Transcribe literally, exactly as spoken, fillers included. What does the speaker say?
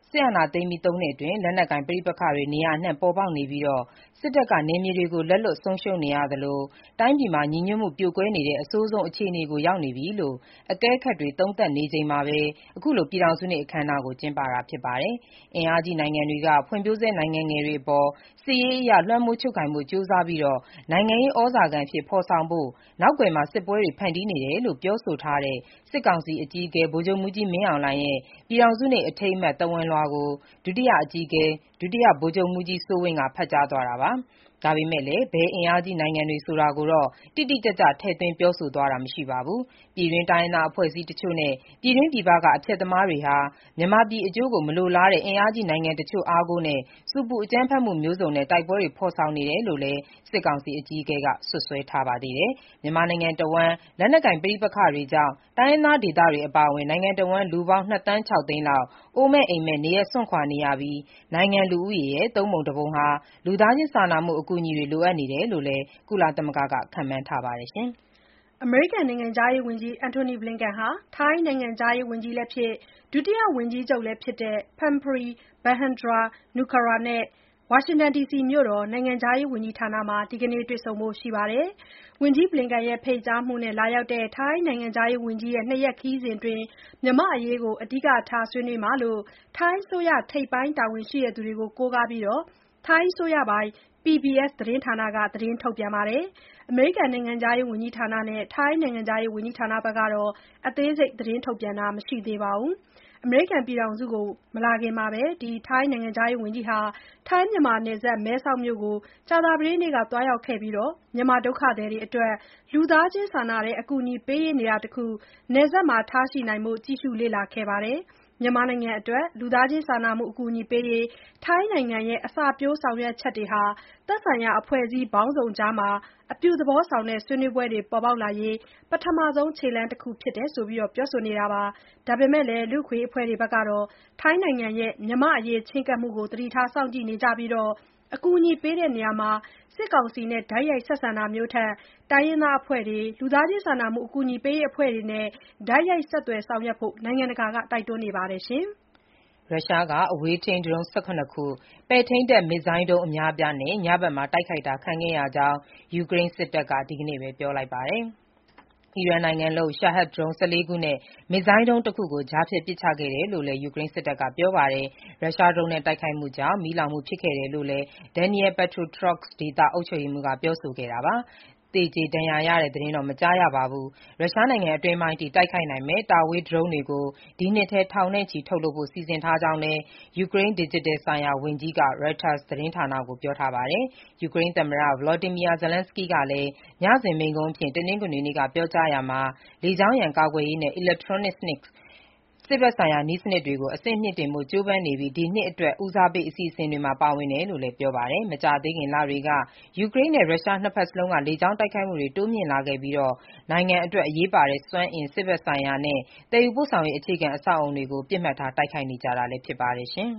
စစ်အာဏာသိမ်းပြီး သုံးနှစ်အတွင်း လက်နက်ကိုင် ပဋိပက္ခတွေ နေရာအနှံ့ ပေါ်ပေါက်နေပြီး စစ်တပ်က နယ်မြေတွေကို လက်လွှတ်ဆုံးရှုံးနေရသလို တိုင်းပြည်မှာ ညီညွတ်မှု ပြိုကွဲနေတဲ့ အဆိုးဆုံး အခြေအနေကို ရောက်နေပြီလို့ အကဲခတ်တွေ သုံးသပ်နေချိန်မှာပဲ အခုလို ပြည်ထောင်စုနေ့ အခမ်းအနားကို ကျင်းပတာ ဖြစ်ပါတယ်။ အင်အားကြီးနိုင်ငံတွေက ဖွံ့ဖြိုးဆဲနိုင်ငံငယ်တွေအပေါ် စစ်ရေးအရ လွှမ်းမိုးချုပ်ကိုင်ဖို့ ကြိုးစားပြီး နိုင်ငံရေး ဩဇာခံအဖြစ် ဖော်ဆောင်ဖို့ နောက်ကွယ်မှာ စစ်ပွဲတွေ ဖန်တီးနေတယ်လို့ ပြောဆိုထားတဲ့ စစ်ကောင်စီအကြီးအကဲ ဗိုလ်ချုပ်မှူးကြီး မင်းအောင်လှိုင်ရဲ့ ပြည်ထောင်စုနေ့ အထိမ်းအမှတ် သဝဏ်လွှာကို ဒုတိယအကြီးအကဲ ဒုတိယဗိုလ်ချုပ်မှူးကြီး စိုးဝင်းက ဖတ်ကြားသွားတာပါ။ ဒါပေမဲ့လည်း ဘယ်အင်အားကြီးနိုင်ငံတွေ ဆိုတာကိုတော့ တိတိကျကျ ထည့်သွင်းပြောဆိုသွားတာ မရှိပါဘူး။ ပြည်တွင်းတိုင်းရင်းသား အဖွဲ့အစည်းတချို့နဲ့ ပြည်တွင်းပြည်ပက အဖျက်သမားတွေဟာ မြန်မာပြည်အကျိုးကို မလိုလားတဲ့ အင်အားကြီးနိုင်ငံတချို့ အားကိုးနဲ့ ဆူပူအကြမ်းဖက်မှုမျိုးစုံနဲ့ တိုက်ပွဲတွေ ဖော်ဆောင်နေတယ်လို့လည်း စစ်ကောင်စီအကြီးအကဲက စွပ်စွဲထားပါသေးတယ်။ မြန်မာနိုင်ငံတဝန်း လက်နက်ကိုင် ပဋိပက္ခတွေကြောင့် တိုင်းရင်းသားဒေသတွေ အပါအဝင် နိုင်ငံတဝန်း လူပေါင်း ၂ သန်း ၆ သိန်းလောက် အိုးမဲ့အိမ်မဲ့ နေရပ်စွန့်ခွာနေရပြီး နိုင်ငံလူဦးရေရဲ့ သုံးပုံတပုံဟာ လူသားချင်းစာနာမှု အကူအညီတွေ လိုအပ်နေတယ်လို့လည်း ကုလသမဂ္ဂက ခန့်မှန်းထားပါတယ်။အမေရိကန်နိုင်ငံခြားရေးဝန်ကြီး Antony Blinken ဟာ ထိုင်းနိုင်ငံခြားရေးဝန်ကြီးလည်းဖြစ် ဒုတိယဝန်ကြီးချုပ်လည်းဖြစ်တဲ့ Parnpree Bahiddra-Nukara နဲ့ ဝါရှင်တန်ဒီစီမြို့တော် နိုင်ငံခြားရေးဝန်ကြီးဌာနမှာ ဒီကနေ့ တွေ့ဆုံဖို့ ရှိပါတယ်။ ဝန်ကြီး Blinken ရဲ့ ဖိတ်ကြားမှုနဲ့ လာရောက်တဲ့ ထိုင်းနိုင်ငံခြားရေးဝန်ကြီးရဲ့ နှစ်ရက်ခရီးစဉ်အတွင်း မြန်မာ့အရေးကို အဓိကထား ဆွေးနွေးမှာလို့ ထိုင်းအစိုးရ ထိပ်ပိုင်းတာဝန်ရှိသူတွေကို ကိုးကားပြီး ထိုင်းအစိုးရပိုင် ပီ ဘီ အက်စ် သတင်းဌာနက သတင်းထုတ်ပြန်ပါတယ်။ အမေရိကန်နိုင်ငံခြားရေးဝန်ကြီးဌာနနဲ့ ထိုင်းနိုင်ငံခြားရေးဝန်ကြီးဌာနကတော့ အသေးစိတ် သတင်းထုတ်ပြန်တာ မရှိသေးပါဘူး။ အမေရိကန်ပြည်ထောင်စုကို မလာခင်မှာပဲ ထိုင်းနိုင်ငံခြားရေးဝန်ကြီးဟာ ထိုင်းမြန်မာနယ်စပ် မဲဆောက်မြို့ကို ကြာသပတေးနေ့က သွားရောက်ခဲ့ပြီး မြန်မာဒုက္ခသည်တွေအတွက် လူသားချင်းစာနာတဲ့ အကူအညီပေးရေး နေရာတခု နယ်စပ်မှာ ထားရှိနိုင်ဖို့ ကြည့်ရှုလေ့လာခဲ့ပါတယ်။ မြန်မာနိုင်ငံအတွက် လူသားချင်းစာနာမှု အကူအညီပေးရေး ထိုင်းနိုင်ငံရဲ့ အစပျိုးဆောင်ရွက်ချက်တွေဟာ သက်ဆိုင်ရာ အဖွဲ့အစည်းပေါင်းစုံကြား အပြုသဘောဆောင်တဲ့ ဆွေးနွေးပွဲတွေ ပေါ်ပေါက်လာရေး ပထမဆုံး ခြေလှမ်းတခုဖြစ်တယ်လို့ ပြောဆိုနေတာပါ။ ဒါပေမဲ့လည်း လူ့အခွင့်အရေး အဖွဲ့တွေကတော့ ထိုင်းနိုင်ငံရဲ့ မြန်မာ့အရေး ချဉ်းကပ်မှုကို သတိထား စောင့်ကြည့်နေကြပြီး အကူအညီပေးရာမှာ စစ်ကောင်စီနဲ့ တိုက်ရိုက်ဆက်ဆံတာမျိုးထက် တိုင်းရင်းသားအဖွဲ့တွေ၊ လူသားချင်းစာနာမှု အကူအညီပေးရေး အဖွဲ့တွေနဲ့ တိုက်ရိုက် ဆက်သွယ်ဆောင်ရွက်ဖို့ နိုင်ငံတကာက တိုက်တွန်းနေပါတယ်။ရုရှားက အဝေးထိန်း ဒရုန်း ၁၇ ခု၊ ပဲ့ထိန်းတပ် မစ်ဇိုင်းဒုံး အများအပြားနဲ့ ညဘက်မှာ တိုက်ခိုက်တာ ခံခဲ့ရကြောင်း ယူကရိန်းစစ်တပ်က ဒီနေ့ပဲ ပြောလိုက်ပါတယ်။ အီရန်နိုင်ငံလုပ် Shahed ဒရုန်း ၁၄ ခုနဲ့ မစ်ဇိုင်းဒုံးတခုကို ကြားဖြတ်ပစ်ချခဲ့တယ်လို့လည်း ယူကရိန်းစစ်တပ်က ပြောပါတယ်။ ရုရှားဒရုန်းနဲ့ တိုက်ခိုက်မှုကြောင့် မီးလောင်မှု ဖြစ်ခဲ့တယ်လို့လည်း Dnipropetrovsk ဒေသ အုပ်ချုပ်ရေးမှူးက ပြောဆိုခဲ့တာပါ။ သေကျေဒဏ်ရာရတဲ့ သတင်းတော့ မကြားရပါဘူး။ ရုရှားနိုင်ငံအတွင်းပိုင်းအထိ တိုက်ခိုက်နိုင်မယ့် တာဝေးဒရုန်းတွေကို ဒီနှစ်ထဲ ထောင်နဲ့ချီ ထုတ်လုပ်ဖို့ စီစဉ်ထားကြောင်းလည်း ယူကရိန်း ဒစ်ဂျစ်တယ်ဆိုင်ရာ ဝန်ကြီးက Reuters သတင်းဌာနကို ပြောပါတယ်။ ယူကရိန်းသမ္မတ Volodymyr Zelenskyy ကလည်း ညစဉ်မိန့်ခွန်းအဖြစ် တနင်္ဂနွေနေ့က ပြောကြားရာမှာ လေကြောင်းရန် ကာကွယ်ရေးနဲ့ အီလက်ထရောနစ် စစ်ဘက်ဆိုင်ရာ နည်းစနစ်တွေကို အဆင့်မြှင့်တင်ဖို့ ကြိုးပမ်းနေပြီး ဒီနှစ်အတွက် ဦးစားပေး အစီအစဉ်တွေမှာ ပါဝင်တယ်လို့လည်း ပြောပါတယ်။ မကြာသေးခင်လတွေက ယူကရိန်းနဲ့ ရုရှား နှစ်ဘက်စလုံးက လေကြောင်းတိုက်ခိုက်မှုတွေ တိုးမြှင့်လာခဲ့ပြီး နိုင်ငံအတွက် အရေးပါတဲ့ စွမ်းအင်၊ စစ်ဘက်ဆိုင်ရာနဲ့ သယ်ယူပို့ဆောင်ရေး အခြေခံအဆောက်အအုံတွေကို ပစ်မှတ်ထား တိုက်ခိုက်နေကြတာလည်း ဖြစ်ပါတယ်။